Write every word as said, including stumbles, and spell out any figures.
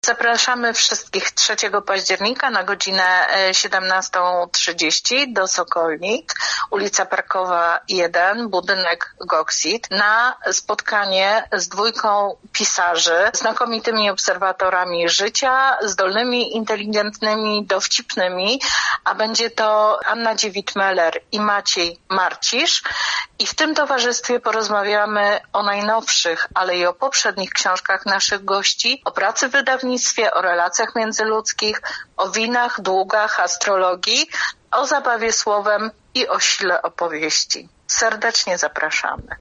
Zapraszamy wszystkich trzeciego października na godzinę siedemnastą trzydzieści do Sokolnik, ulica Parkowa jeden, budynek Goksit, na spotkanie z dwójką pisarzy, znakomitymi obserwatorami życia, zdolnymi, inteligentnymi, dowcipnymi, a będzie to Anna Dziewit-Meller i Maciej Marcisz. I w tym towarzystwie porozmawiamy o najnowszych, ale i o poprzednich książkach naszych gości, o pracy w wydawnictwie, o relacjach międzyludzkich, o winach, długach, astrologii, o zabawie słowem i o sile opowieści. Serdecznie zapraszamy.